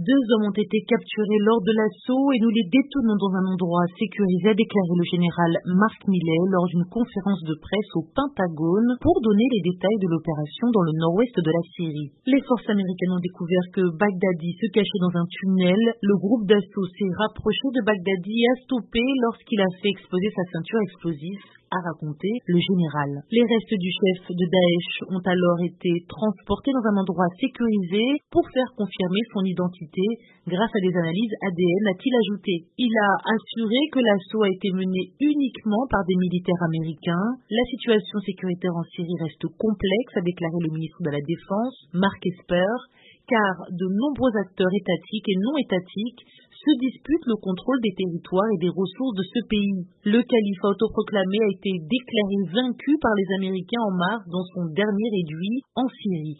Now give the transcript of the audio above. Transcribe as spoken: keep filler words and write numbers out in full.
Deux hommes ont été capturés lors de l'assaut et nous les détenons dans un endroit sécurisé, a déclaré le général Mark Milley lors d'une conférence de presse au Pentagone pour donner les détails de l'opération dans le nord-ouest de la Syrie. Les forces américaines ont découvert que Baghdadi se cachait dans un tunnel. Le groupe d'assaut s'est rapproché de Baghdadi et a stoppé lorsqu'il a fait exploser sa ceinture explosive, a raconté le général. Les restes du chef de Daesh ont alors été transportés dans un endroit sécurisé pour faire confirmer son identité grâce à des analyses A D N, a-t-il ajouté. Il a assuré que l'assaut a été mené uniquement par des militaires américains. La situation sécuritaire en Syrie reste complexe, a déclaré le ministre de la Défense, Mark Esper, car de nombreux acteurs étatiques et non étatiques se disputent le contrôle des territoires et des ressources de ce pays. Le calife autoproclamé a été déclaré vaincu par les Américains en mars dans son dernier réduit en Syrie.